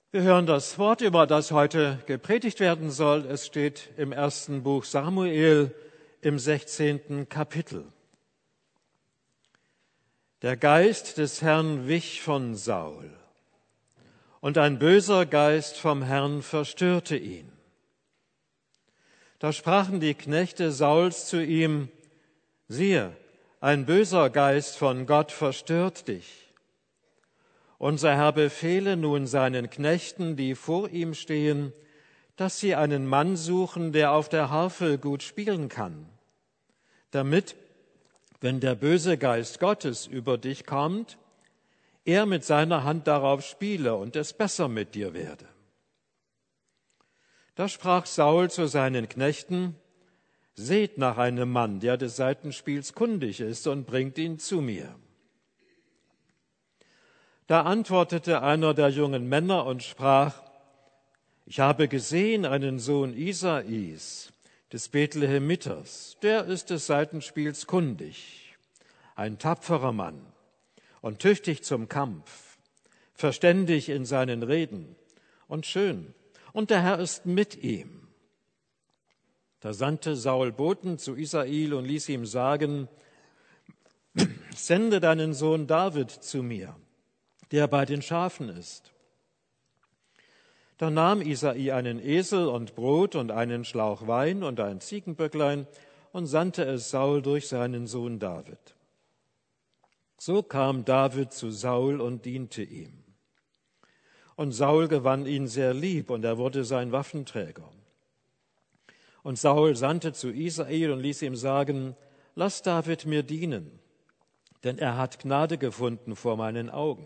Wir hören das Wort, über das heute gepredigt werden soll. Es steht im ersten Buch Samuel im 16. Kapitel. Der Geist des Herrn wich von Saul, und ein böser Geist vom Herrn verstörte ihn. Da sprachen die Knechte Sauls zu ihm: Siehe, ein böser Geist von Gott verstört dich. Unser Herr befehle nun seinen Knechten, die vor ihm stehen, dass sie einen Mann suchen, der auf der Harfe gut spielen kann, damit, wenn der böse Geist Gottes über dich kommt, er mit seiner Hand darauf spiele und es besser mit dir werde. Da sprach Saul zu seinen Knechten: Seht nach einem Mann, der des Saitenspiels kundig ist, und bringt ihn zu mir. Da antwortete einer der jungen Männer und sprach: Ich habe gesehen einen Sohn Isais, des Bethlehemiters, der ist des Saitenspiels kundig, ein tapferer Mann und tüchtig zum Kampf, verständig in seinen Reden und schön, und der Herr ist mit ihm. Da sandte Saul Boten zu Isail und ließ ihm sagen: Sende deinen Sohn David zu mir, der bei den Schafen ist. Da nahm Isai einen Esel und Brot und einen Schlauch Wein und ein Ziegenböcklein und sandte es Saul durch seinen Sohn David. So kam David zu Saul und diente ihm. Und Saul gewann ihn sehr lieb, und er wurde sein Waffenträger. Und Saul sandte zu Isail und ließ ihm sagen: Lass David mir dienen, denn er hat Gnade gefunden vor meinen Augen.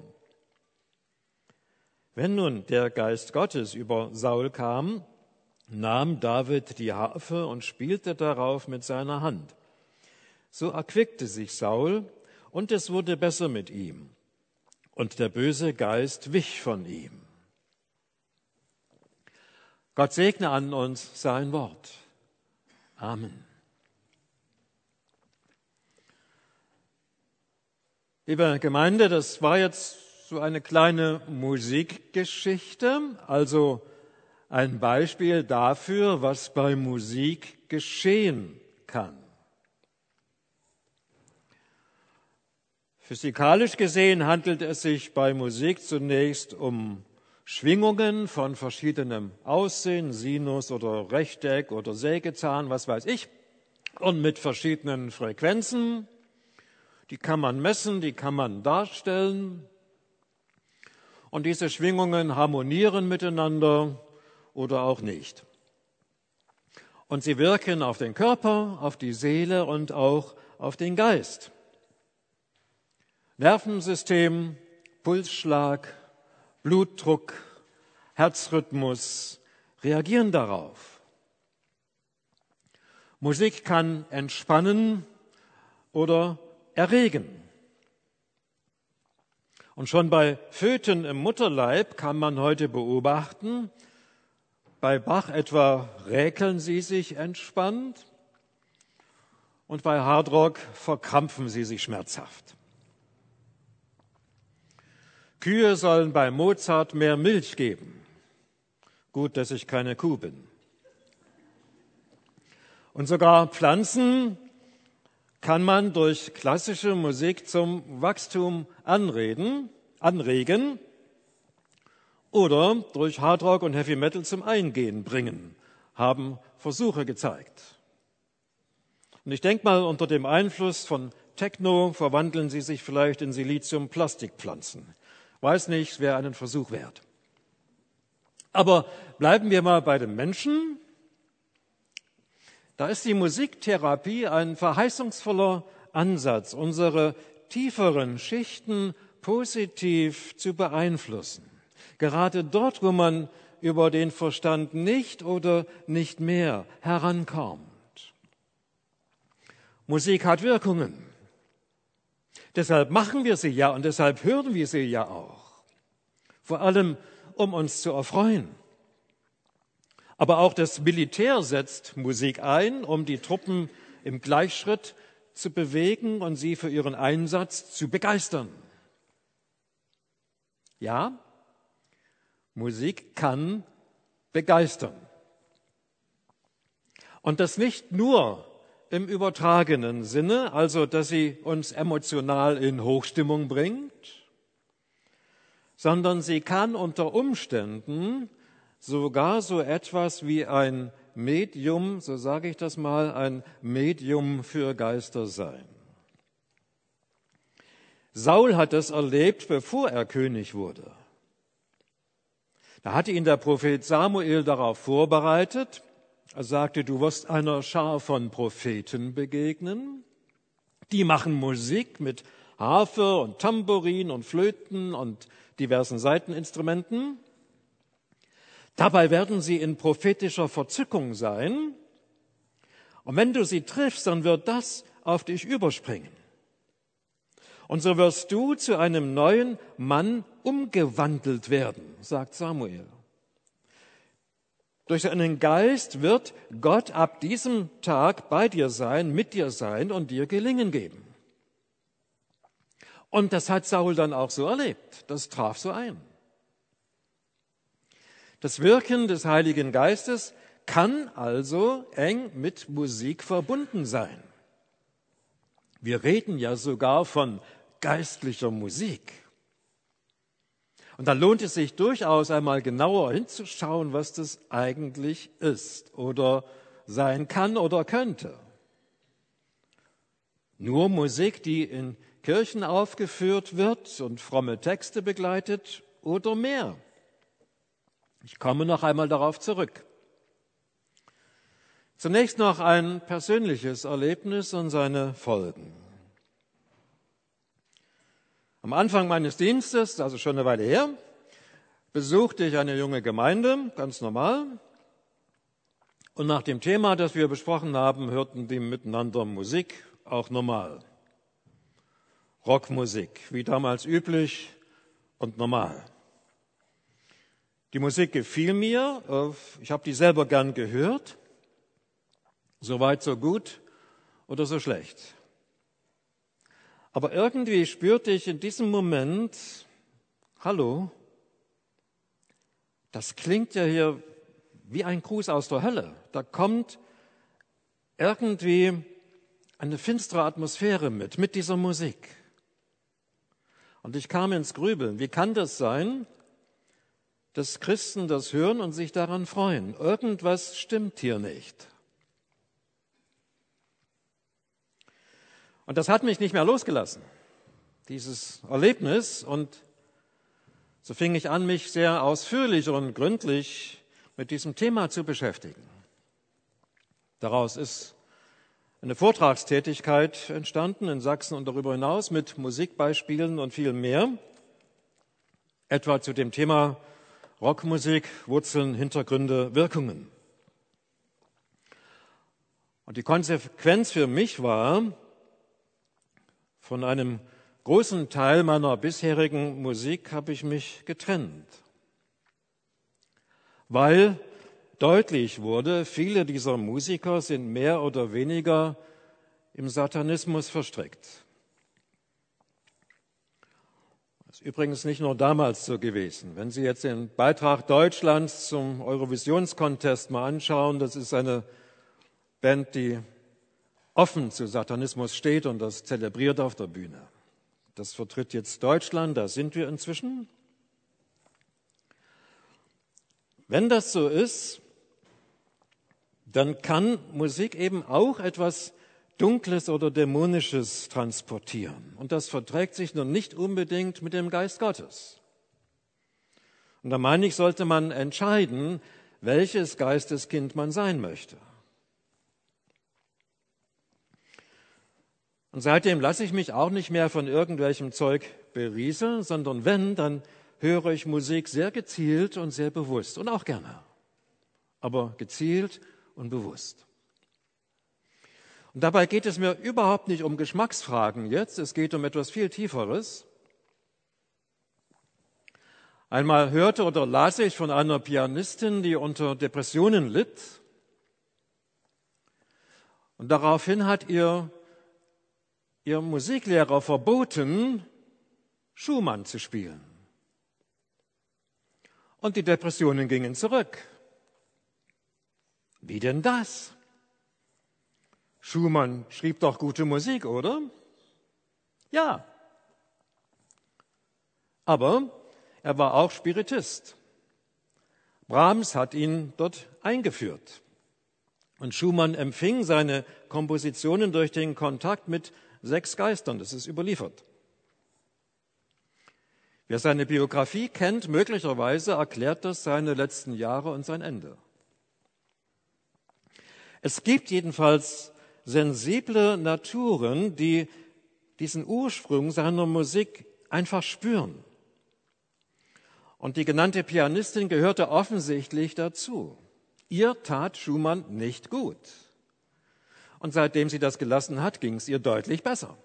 Wenn nun der Geist Gottes über Saul kam, nahm David die Harfe und spielte darauf mit seiner Hand. So erquickte sich Saul, und es wurde besser mit ihm, und der böse Geist wich von ihm. Gott segne an uns sein Wort. Amen. Liebe Gemeinde, das war jetzt so eine kleine Musikgeschichte, also ein Beispiel dafür, was bei Musik geschehen kann. Physikalisch gesehen handelt es sich bei Musik zunächst um Schwingungen von verschiedenem Aussehen, Sinus oder Rechteck oder Sägezahn, was weiß ich, und mit verschiedenen Frequenzen. Die kann man messen, die kann man darstellen. Und diese Schwingungen harmonieren miteinander oder auch nicht. Und sie wirken auf den Körper, auf die Seele und auch auf den Geist. Nervensystem, Pulsschlag, Blutdruck, Herzrhythmus reagieren darauf. Musik kann entspannen oder erregen. Und schon bei Föten im Mutterleib kann man heute beobachten, bei Bach etwa räkeln sie sich entspannt und bei Hardrock verkrampfen sie sich schmerzhaft. Kühe sollen bei Mozart mehr Milch geben. Gut, dass ich keine Kuh bin. Und sogar Pflanzen kann man durch klassische Musik zum Wachstum anregen oder durch Hardrock und Heavy Metal zum Eingehen bringen, haben Versuche gezeigt. Und ich denke mal, unter dem Einfluss von Techno verwandeln sie sich vielleicht in Silizium-Plastikpflanzen. Weiß nicht, wäre einen Versuch wert. Aber bleiben wir mal bei den Menschen. Da ist die Musiktherapie ein verheißungsvoller Ansatz, unsere tieferen Schichten positiv zu beeinflussen. Gerade dort, wo man über den Verstand nicht oder nicht mehr herankommt. Musik hat Wirkungen. Deshalb machen wir sie ja und deshalb hören wir sie ja auch. Vor allem, um uns zu erfreuen. Aber auch das Militär setzt Musik ein, um die Truppen im Gleichschritt zu bewegen und sie für ihren Einsatz zu begeistern. Ja, Musik kann begeistern. Und das nicht nur im übertragenen Sinne, also dass sie uns emotional in Hochstimmung bringt, sondern sie kann unter Umständen sogar so etwas wie ein Medium, so sage ich das mal, ein Medium für Geister sein. Saul hat das erlebt, bevor er König wurde. Da hatte ihn der Prophet Samuel darauf vorbereitet. Er sagte, du wirst einer Schar von Propheten begegnen. Die machen Musik mit Harfe und Tambourin und Flöten und diversen Saiteninstrumenten. Dabei werden sie in prophetischer Verzückung sein. Und wenn du sie triffst, dann wird das auf dich überspringen. Und so wirst du zu einem neuen Mann umgewandelt werden, sagt Samuel. Durch seinen Geist wird Gott ab diesem Tag bei dir sein, mit dir sein und dir Gelingen geben. Und das hat Saul dann auch so erlebt. Das traf so ein. Das Wirken des Heiligen Geistes kann also eng mit Musik verbunden sein. Wir reden ja sogar von geistlicher Musik. Und da lohnt es sich durchaus einmal genauer hinzuschauen, was das eigentlich ist oder sein kann oder könnte. Nur Musik, die in Kirchen aufgeführt wird und fromme Texte begleitet oder mehr. Ich komme noch einmal darauf zurück. Zunächst noch ein persönliches Erlebnis und seine Folgen. Am Anfang meines Dienstes, also schon eine Weile her, besuchte ich eine junge Gemeinde, ganz normal. Und nach dem Thema, das wir besprochen haben, hörten die miteinander Musik, auch normal. Rockmusik, wie damals üblich und normal. Die Musik gefiel mir, ich habe die selber gern gehört, so weit, so gut oder so schlecht. Aber irgendwie spürte ich in diesem Moment, hallo, das klingt ja hier wie ein Gruß aus der Hölle. Da kommt irgendwie eine finstere Atmosphäre mit dieser Musik. Und ich kam ins Grübeln. Wie kann das sein, dass Christen das hören und sich daran freuen? Irgendwas stimmt hier nicht. Und das hat mich nicht mehr losgelassen, dieses Erlebnis. Und so fing ich an, mich sehr ausführlich und gründlich mit diesem Thema zu beschäftigen. Daraus ist eine Vortragstätigkeit entstanden in Sachsen und darüber hinaus mit Musikbeispielen und viel mehr, etwa zu dem Thema Rockmusik, Wurzeln, Hintergründe, Wirkungen. Und die Konsequenz für mich war, von einem großen Teil meiner bisherigen Musik habe ich mich getrennt, weil deutlich wurde, viele dieser Musiker sind mehr oder weniger im Satanismus verstrickt. Das ist übrigens nicht nur damals so gewesen. Wenn Sie jetzt den Beitrag Deutschlands zum Eurovisions-Contest mal anschauen, das ist eine Band, die offen zu Satanismus steht und das zelebriert auf der Bühne. Das vertritt jetzt Deutschland, da sind wir inzwischen. Wenn das so ist, dann kann Musik eben auch etwas Dunkles oder Dämonisches transportieren. Und das verträgt sich nun nicht unbedingt mit dem Geist Gottes. Und da meine ich, sollte man entscheiden, welches Geisteskind man sein möchte. Und seitdem lasse ich mich auch nicht mehr von irgendwelchem Zeug berieseln, sondern wenn, dann höre ich Musik sehr gezielt und sehr bewusst und auch gerne, aber gezielt und bewusst. Und dabei geht es mir überhaupt nicht um Geschmacksfragen jetzt, es geht um etwas viel Tieferes. Einmal hörte oder las ich von einer Pianistin, die unter Depressionen litt. Und daraufhin hat ihr Musiklehrer verboten, Schumann zu spielen. und die Depressionen gingen zurück. Wie denn das? Schumann schrieb doch gute Musik, oder? Ja. Aber er war auch Spiritist. Brahms hat ihn dort eingeführt. Und Schumann empfing seine Kompositionen durch den Kontakt mit 6 Geistern. Das ist überliefert. Wer seine Biografie kennt, möglicherweise erklärt das seine letzten Jahre und sein Ende. Es gibt jedenfalls sensible Naturen, die diesen Ursprung seiner Musik einfach spüren. Und die genannte Pianistin gehörte offensichtlich dazu. Ihr tat Schumann nicht gut. Und seitdem sie das gelassen hat, ging es ihr deutlich besser.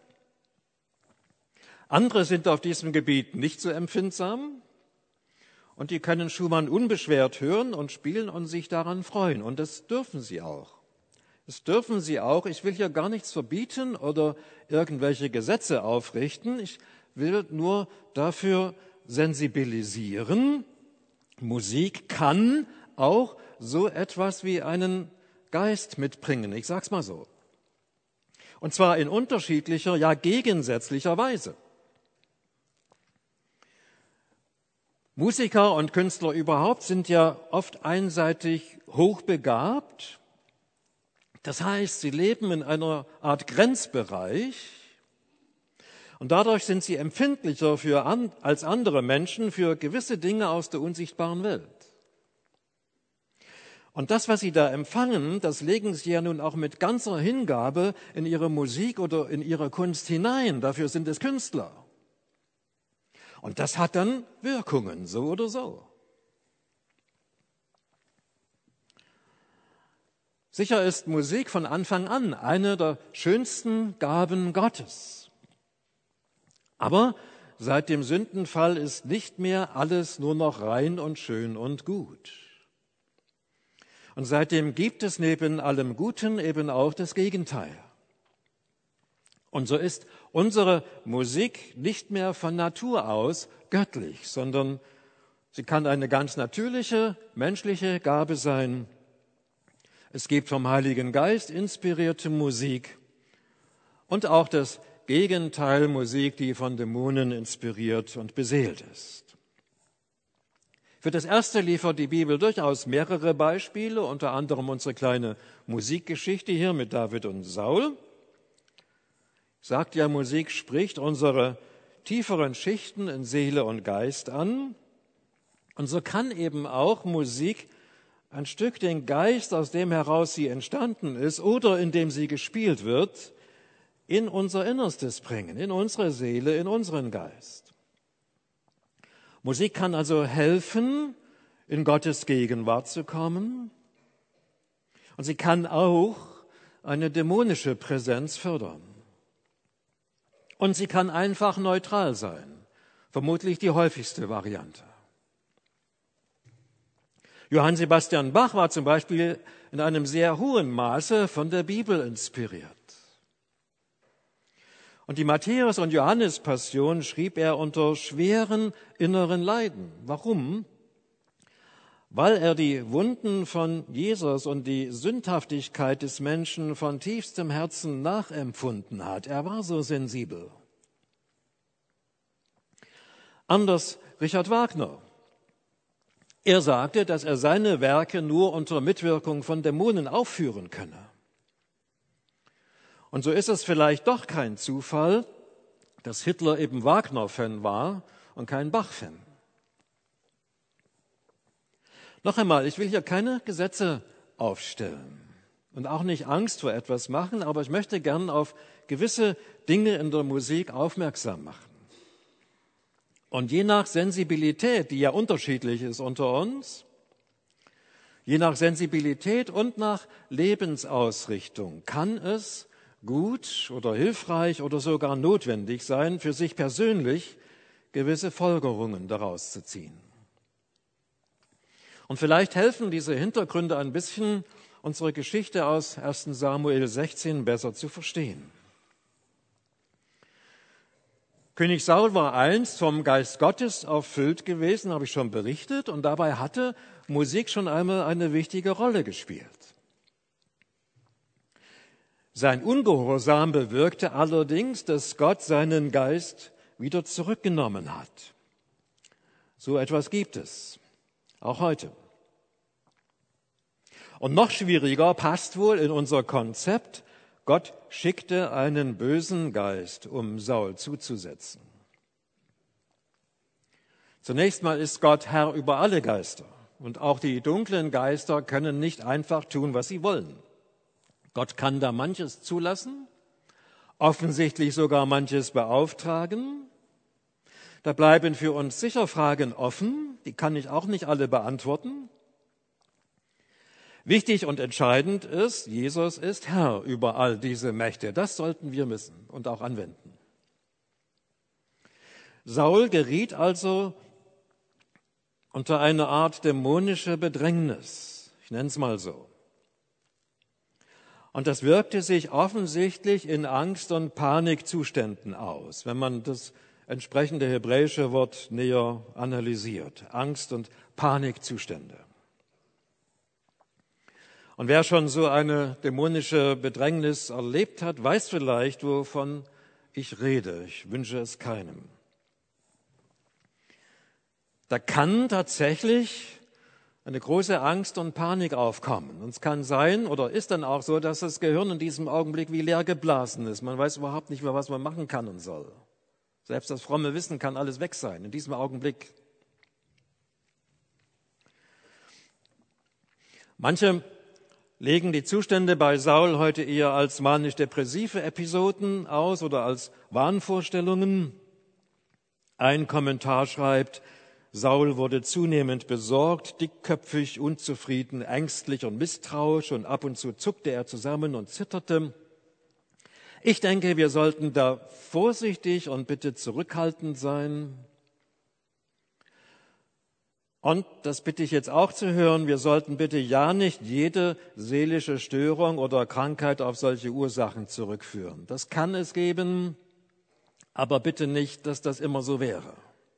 Andere sind auf diesem Gebiet nicht so empfindsam und die können Schumann unbeschwert hören und spielen und sich daran freuen. Und das dürfen sie auch. Das dürfen sie auch. Ich will hier gar nichts verbieten oder irgendwelche Gesetze aufrichten. Ich will nur dafür sensibilisieren. Musik kann auch so etwas wie einen Geist mitbringen. Ich sag's mal so. Und zwar in unterschiedlicher, ja gegensätzlicher Weise. Musiker und Künstler überhaupt sind ja oft einseitig hochbegabt. Das heißt, sie leben in einer Art Grenzbereich und dadurch sind sie empfindlicher als andere Menschen für gewisse Dinge aus der unsichtbaren Welt. Und das, was sie da empfangen, das legen sie ja nun auch mit ganzer Hingabe in ihre Musik oder in ihre Kunst hinein. Dafür sind es Künstler. Und das hat dann Wirkungen, so oder so. Sicher ist Musik von Anfang an eine der schönsten Gaben Gottes. Aber seit dem Sündenfall ist nicht mehr alles nur noch rein und schön und gut. Und seitdem gibt es neben allem Guten eben auch das Gegenteil. Und so ist unsere Musik nicht mehr von Natur aus göttlich, sondern sie kann eine ganz natürliche, menschliche Gabe sein. Es gibt vom Heiligen Geist inspirierte Musik und auch das Gegenteil Musik, die von Dämonen inspiriert und beseelt ist. Für das Erste liefert die Bibel durchaus mehrere Beispiele, unter anderem unsere kleine Musikgeschichte hier mit David und Saul. Sagt ja, Musik spricht unsere tieferen Schichten in Seele und Geist an. Und so kann eben auch Musik ein Stück den Geist, aus dem heraus sie entstanden ist oder in dem sie gespielt wird, in unser Innerstes bringen, in unsere Seele, in unseren Geist. Musik kann also helfen, in Gottes Gegenwart zu kommen. Und sie kann auch eine dämonische Präsenz fördern. Und sie kann einfach neutral sein, vermutlich die häufigste Variante. Johann Sebastian Bach war zum Beispiel in einem sehr hohen Maße von der Bibel inspiriert. Und die Matthäus- und Johannes-Passion schrieb er unter schweren inneren Leiden. Warum? Weil er die Wunden von Jesus und die Sündhaftigkeit des Menschen von tiefstem Herzen nachempfunden hat. Er war so sensibel. Anders Richard Wagner. Er sagte, dass er seine Werke nur unter Mitwirkung von Dämonen aufführen könne. Und so ist es vielleicht doch kein Zufall, dass Hitler eben Wagner-Fan war und kein Bach-Fan. Noch einmal, ich will hier keine Gesetze aufstellen und auch nicht Angst vor etwas machen, aber ich möchte gern auf gewisse Dinge in der Musik aufmerksam machen. Und je nach Sensibilität, die ja unterschiedlich ist unter uns, je nach Sensibilität und nach Lebensausrichtung kann es gut oder hilfreich oder sogar notwendig sein, für sich persönlich gewisse Folgerungen daraus zu ziehen. Und vielleicht helfen diese Hintergründe ein bisschen, unsere Geschichte aus 1. Samuel 16 besser zu verstehen. König Saul war einst vom Geist Gottes erfüllt gewesen, habe ich schon berichtet, und dabei hatte Musik schon einmal eine wichtige Rolle gespielt. Sein Ungehorsam bewirkte allerdings, dass Gott seinen Geist wieder zurückgenommen hat. So etwas gibt es, auch heute. Und noch schwieriger passt wohl in unser Konzept: Gott schickte einen bösen Geist, um Saul zuzusetzen. Zunächst mal ist Gott Herr über alle Geister. Und auch die dunklen Geister können nicht einfach tun, was sie wollen. Gott kann da manches zulassen, offensichtlich sogar manches beauftragen. Da bleiben für uns sicher Fragen offen, die kann ich auch nicht alle beantworten. Wichtig und entscheidend ist, Jesus ist Herr über all diese Mächte. Das sollten wir wissen und auch anwenden. Saul geriet also unter eine Art dämonische Bedrängnis. Ich nenne es mal so. Und das wirkte sich offensichtlich in Angst- und Panikzuständen aus, wenn man das entsprechende hebräische Wort näher analysiert. Angst- und Panikzustände. Und wer schon so eine dämonische Bedrängnis erlebt hat, weiß vielleicht, wovon ich rede. Ich wünsche es keinem. Da kann tatsächlich eine große Angst und Panik aufkommen. Und es kann sein oder ist dann auch so, dass das Gehirn in diesem Augenblick wie leer geblasen ist. Man weiß überhaupt nicht mehr, was man machen kann und soll. Selbst das fromme Wissen kann alles weg sein in diesem Augenblick. Manche legen die Zustände bei Saul heute eher als manisch-depressive Episoden aus oder als Wahnvorstellungen. Ein Kommentar schreibt: Saul wurde zunehmend besorgt, dickköpfig, unzufrieden, ängstlich und misstrauisch, und ab und zu zuckte er zusammen und zitterte. Ich denke, wir sollten da vorsichtig und bitte zurückhaltend sein. Und das bitte ich jetzt auch zu hören: Wir sollten bitte ja nicht jede seelische Störung oder Krankheit auf solche Ursachen zurückführen. Das kann es geben, aber bitte nicht, dass das immer so wäre.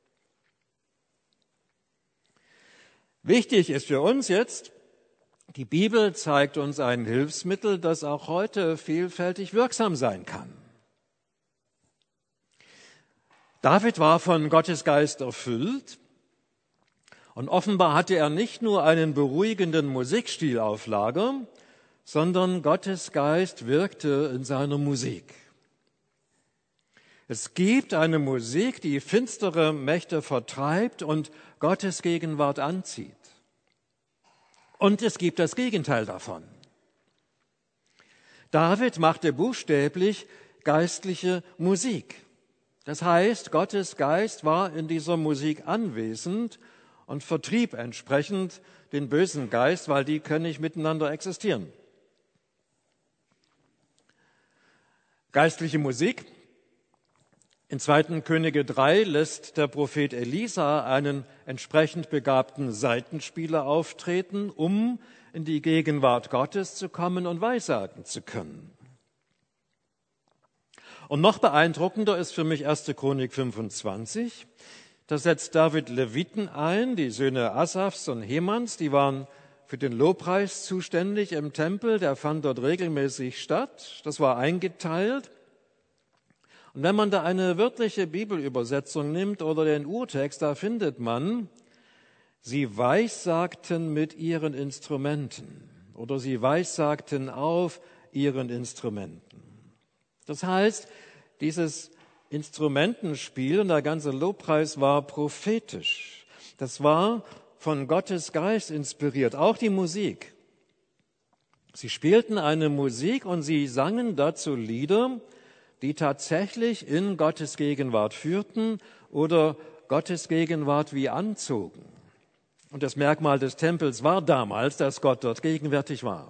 Wichtig ist für uns jetzt, die Bibel zeigt uns ein Hilfsmittel, das auch heute vielfältig wirksam sein kann. David war von Gottes Geist erfüllt und offenbar hatte er nicht nur einen beruhigenden Musikstil auf Lager, sondern Gottes Geist wirkte in seiner Musik. Es gibt eine Musik, die finstere Mächte vertreibt und Gottes Gegenwart anzieht. Und es gibt das Gegenteil davon. David machte buchstäblich geistliche Musik. Das heißt, Gottes Geist war in dieser Musik anwesend und vertrieb entsprechend den bösen Geist, weil die können nicht miteinander existieren. Geistliche Musik. In 2. Könige 3 lässt der Prophet Elisa einen entsprechend begabten Saitenspieler auftreten, um in die Gegenwart Gottes zu kommen und weissagen zu können. Und noch beeindruckender ist für mich 1. Chronik 25. Da setzt David Leviten ein, die Söhne Asafs und Hemans, die waren für den Lobpreis zuständig im Tempel, der fand dort regelmäßig statt. Das war eingeteilt. Und wenn man da eine wörtliche Bibelübersetzung nimmt oder den Urtext, da findet man: Sie weissagten mit ihren Instrumenten oder sie weissagten auf ihren Instrumenten. Das heißt, dieses Instrumentenspiel und der ganze Lobpreis war prophetisch. Das war von Gottes Geist inspiriert, auch die Musik. Sie spielten eine Musik und sie sangen dazu Lieder, die tatsächlich in Gottes Gegenwart führten oder Gottes Gegenwart wie anzogen. Und das Merkmal des Tempels war damals, dass Gott dort gegenwärtig war.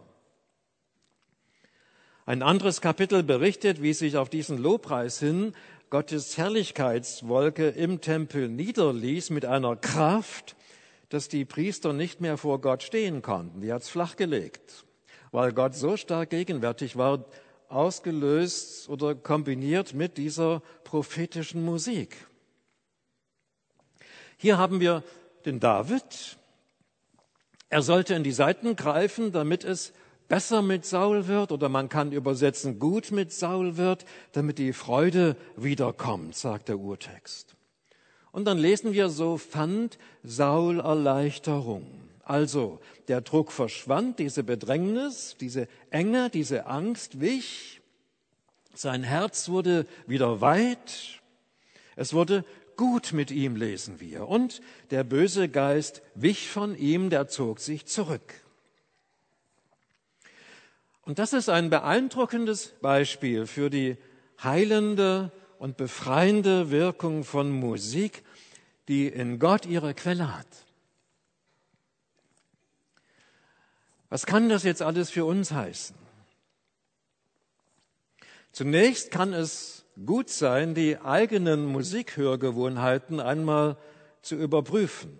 Ein anderes Kapitel berichtet, wie sich auf diesen Lobpreis hin Gottes Herrlichkeitswolke im Tempel niederließ mit einer Kraft, dass die Priester nicht mehr vor Gott stehen konnten. Die hat's flachgelegt, weil Gott so stark gegenwärtig war ausgelöst oder kombiniert mit dieser prophetischen Musik. Hier haben wir den David. Er sollte in die Saiten greifen, damit es besser mit Saul wird, oder man kann übersetzen, gut mit Saul wird, damit die Freude wiederkommt, sagt der Urtext. Und dann lesen wir, so fand Saul Erleichterung. Also der Druck verschwand, diese Bedrängnis, diese Enge, diese Angst wich. Sein Herz wurde wieder weit. Es wurde gut mit ihm, lesen wir. Und der böse Geist wich von ihm, der zog sich zurück. Und das ist ein beeindruckendes Beispiel für die heilende und befreiende Wirkung von Musik, die in Gott ihre Quelle hat. Was kann das jetzt alles für uns heißen? Zunächst kann es gut sein, die eigenen Musikhörgewohnheiten einmal zu überprüfen.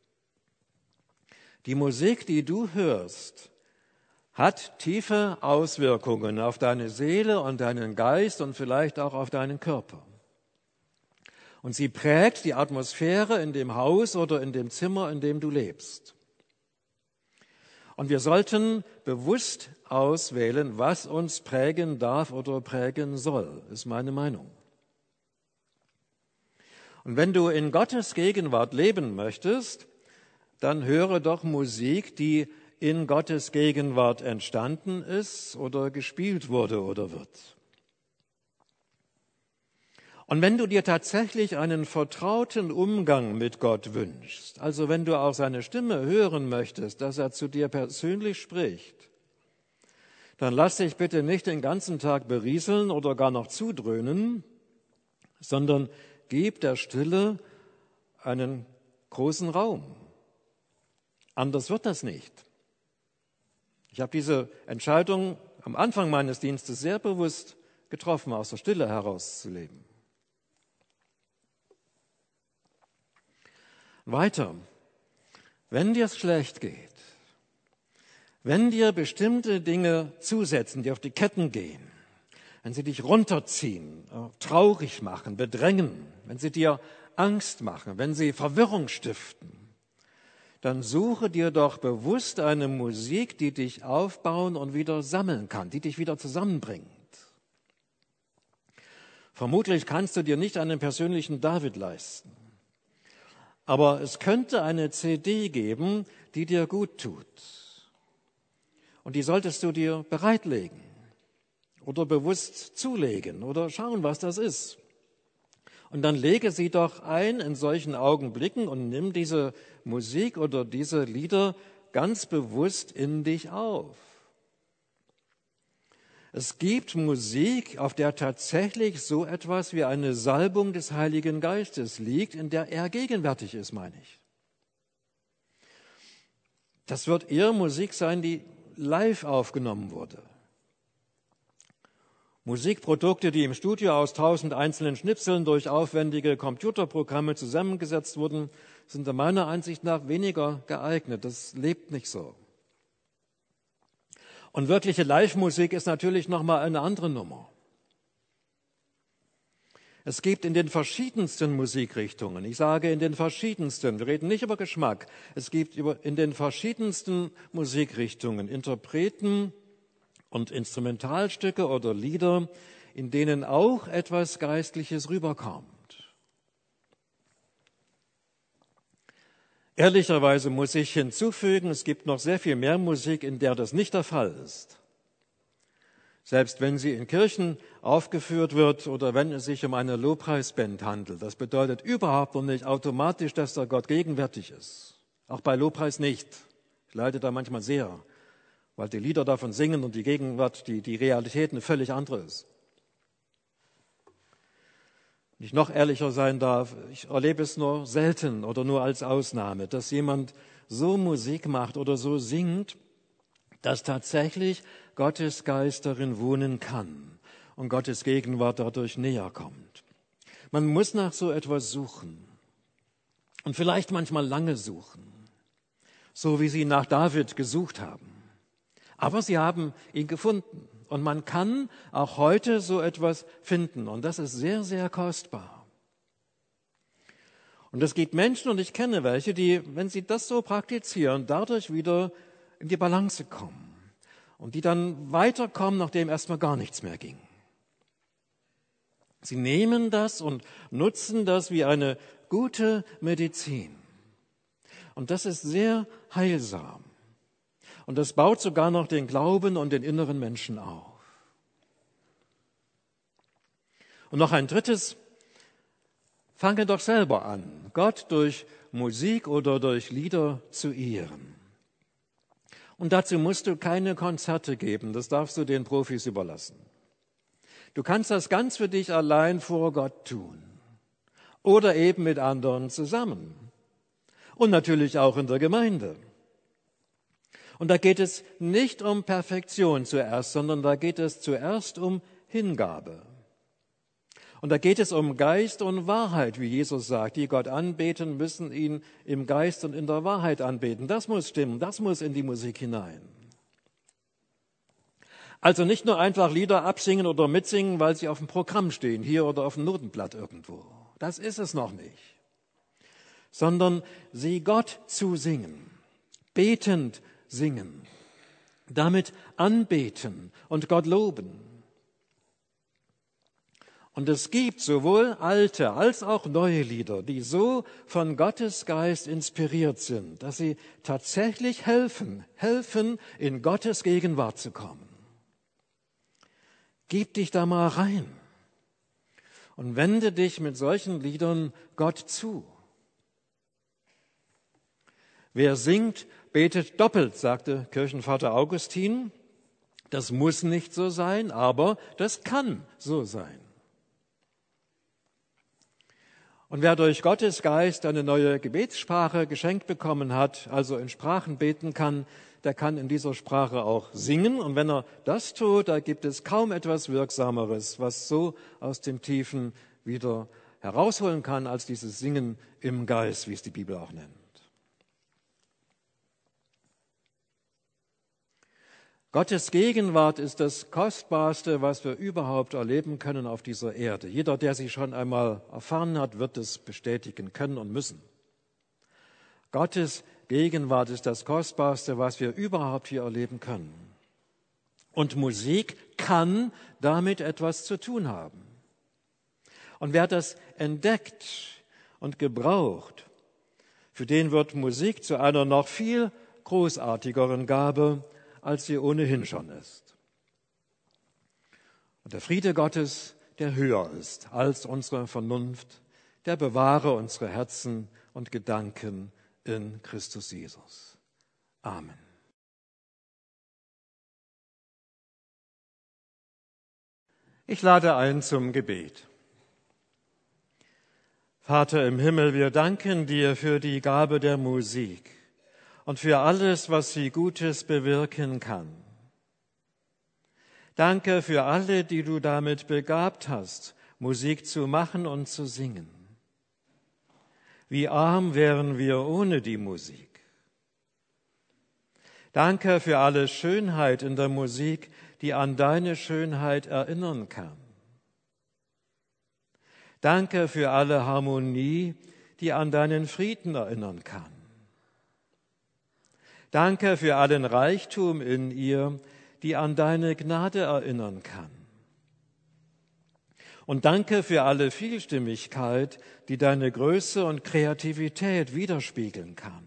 Die Musik, die du hörst, hat tiefe Auswirkungen auf deine Seele und deinen Geist und vielleicht auch auf deinen Körper. Und sie prägt die Atmosphäre in dem Haus oder in dem Zimmer, in dem du lebst. Und wir sollten bewusst auswählen, was uns prägen darf oder prägen soll, ist meine Meinung. Und wenn du in Gottes Gegenwart leben möchtest, dann höre doch Musik, die in Gottes Gegenwart entstanden ist oder gespielt wurde oder wird. Und wenn du dir tatsächlich einen vertrauten Umgang mit Gott wünschst, also wenn du auch seine Stimme hören möchtest, dass er zu dir persönlich spricht, dann lass dich bitte nicht den ganzen Tag berieseln oder gar noch zudröhnen, sondern gib der Stille einen großen Raum. Anders wird das nicht. Ich habe diese Entscheidung am Anfang meines Dienstes sehr bewusst getroffen, aus der Stille heraus zu leben. Weiter, wenn dir es schlecht geht, wenn dir bestimmte Dinge zusetzen, die auf die Ketten gehen, wenn sie dich runterziehen, traurig machen, bedrängen, wenn sie dir Angst machen, wenn sie Verwirrung stiften, dann suche dir doch bewusst eine Musik, die dich aufbauen und wieder sammeln kann, die dich wieder zusammenbringt. Vermutlich kannst du dir nicht einen persönlichen David leisten. Aber es könnte eine CD geben, die dir gut tut. Und die solltest du dir bereitlegen oder bewusst zulegen oder schauen, was das ist. Und dann lege sie doch ein in solchen Augenblicken und nimm diese Musik oder diese Lieder ganz bewusst in dich auf. Es gibt Musik, auf der tatsächlich so etwas wie eine Salbung des Heiligen Geistes liegt, in der er gegenwärtig ist, meine ich. Das wird eher Musik sein, die live aufgenommen wurde. Musikprodukte, die im Studio aus 1000 einzelnen Schnipseln durch aufwendige Computerprogramme zusammengesetzt wurden, sind meiner Ansicht nach weniger geeignet. Das lebt nicht so. Und wirkliche Live-Musik ist natürlich nochmal eine andere Nummer. Es gibt in den verschiedensten Musikrichtungen, ich sage in den verschiedensten, wir reden nicht über Geschmack, es gibt in den verschiedensten Musikrichtungen Interpreten und Instrumentalstücke oder Lieder, in denen auch etwas Geistliches rüberkommt. Ehrlicherweise muss ich hinzufügen, es gibt noch sehr viel mehr Musik, in der das nicht der Fall ist. Selbst wenn sie in Kirchen aufgeführt wird oder wenn es sich um eine Lobpreisband handelt. Das bedeutet überhaupt noch nicht automatisch, dass da Gott gegenwärtig ist. Auch bei Lobpreis nicht. Ich leide da manchmal sehr, weil die Lieder davon singen und die Gegenwart, die Realität eine völlig andere ist. Wenn ich noch ehrlicher sein darf, ich erlebe es nur selten oder nur als Ausnahme, dass jemand so Musik macht oder so singt, dass tatsächlich Gottes Geist darin wohnen kann und Gottes Gegenwart dadurch näher kommt. Man muss nach so etwas suchen und vielleicht manchmal lange suchen, so wie sie nach David gesucht haben. Aber sie haben ihn gefunden Und man kann auch heute so etwas finden. Und das ist sehr, sehr kostbar. Und es gibt Menschen, und ich kenne welche, die, wenn sie das so praktizieren, dadurch wieder in die Balance kommen. Und die dann weiterkommen, nachdem erstmal gar nichts mehr ging. Sie nehmen das und nutzen das wie eine gute Medizin. Und das ist sehr heilsam. Und das baut sogar noch den Glauben und den inneren Menschen auf. Und noch ein drittes, fange doch selber an, Gott durch Musik oder durch Lieder zu ehren. Und dazu musst du keine Konzerte geben, das darfst du den Profis überlassen. Du kannst das ganz für dich allein vor Gott tun oder eben mit anderen zusammen und natürlich auch in der Gemeinde. Und da geht es nicht um Perfektion zuerst, sondern da geht es zuerst um Hingabe. Und da geht es um Geist und Wahrheit, wie Jesus sagt. Die Gott anbeten, müssen ihn im Geist und in der Wahrheit anbeten. Das muss stimmen, das muss in die Musik hinein. Also nicht nur einfach Lieder absingen oder mitsingen, weil sie auf dem Programm stehen, hier oder auf dem Notenblatt irgendwo. Das ist es noch nicht. Sondern sie Gott zu singen, betend singen, damit anbeten und Gott loben. Und es gibt sowohl alte als auch neue Lieder, die so von Gottes Geist inspiriert sind, dass sie tatsächlich helfen, in Gottes Gegenwart zu kommen. Gib dich da mal rein und wende dich mit solchen Liedern Gott zu. Wer singt, betet doppelt, sagte Kirchenvater Augustin. Das muss nicht so sein, aber das kann so sein. Und wer durch Gottes Geist eine neue Gebetssprache geschenkt bekommen hat, also in Sprachen beten kann, der kann in dieser Sprache auch singen. Und wenn er das tut, da gibt es kaum etwas Wirksameres, was so aus dem Tiefen wieder herausholen kann, als dieses Singen im Geist, wie es die Bibel auch nennt. Gottes Gegenwart ist das Kostbarste, was wir überhaupt erleben können auf dieser Erde. Jeder, der sie schon einmal erfahren hat, wird es bestätigen können und müssen. Gottes Gegenwart ist das Kostbarste, was wir überhaupt hier erleben können. Und Musik kann damit etwas zu tun haben. Und wer das entdeckt und gebraucht, für den wird Musik zu einer noch viel großartigeren Gabe, als sie ohnehin schon ist. Und der Friede Gottes, der höher ist als unsere Vernunft, der bewahre unsere Herzen und Gedanken in Christus Jesus. Amen. Ich lade ein zum Gebet. Vater im Himmel, wir danken dir für die Gabe der Musik und für alles, was sie Gutes bewirken kann. Danke für alle, die du damit begabt hast, Musik zu machen und zu singen. Wie arm wären wir ohne die Musik. Danke für alle Schönheit in der Musik, die an deine Schönheit erinnern kann. Danke für alle Harmonie, die an deinen Frieden erinnern kann. Danke für allen Reichtum in ihr, die an deine Gnade erinnern kann. Und danke für alle Vielstimmigkeit, die deine Größe und Kreativität widerspiegeln kann.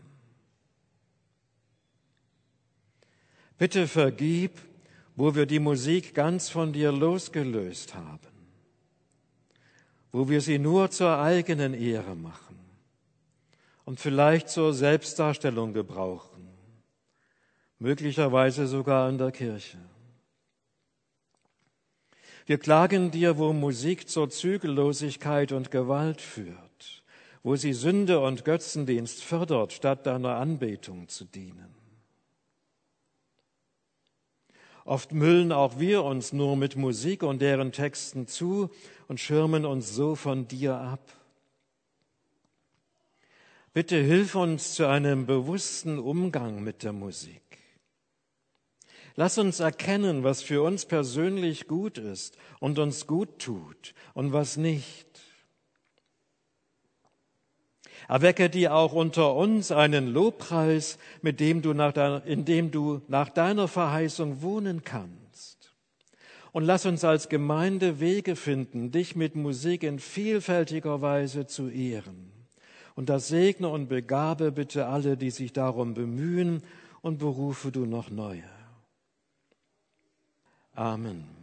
Bitte vergib, wo wir die Musik ganz von dir losgelöst haben, wo wir sie nur zur eigenen Ehre machen und vielleicht zur Selbstdarstellung gebrauchen. Möglicherweise sogar in der Kirche. Wir klagen dir, wo Musik zur Zügellosigkeit und Gewalt führt, wo sie Sünde und Götzendienst fördert, statt deiner Anbetung zu dienen. Oft müllen auch wir uns nur mit Musik und deren Texten zu und schirmen uns so von dir ab. Bitte hilf uns zu einem bewussten Umgang mit der Musik. Lass uns erkennen, was für uns persönlich gut ist und uns gut tut und was nicht. Erwecke dir auch unter uns einen Lobpreis, in dem du nach deiner Verheißung wohnen kannst. Und lass uns als Gemeinde Wege finden, dich mit Musik in vielfältiger Weise zu ehren. Und das segne und begabe bitte alle, die sich darum bemühen, und berufe du noch neue. Amen.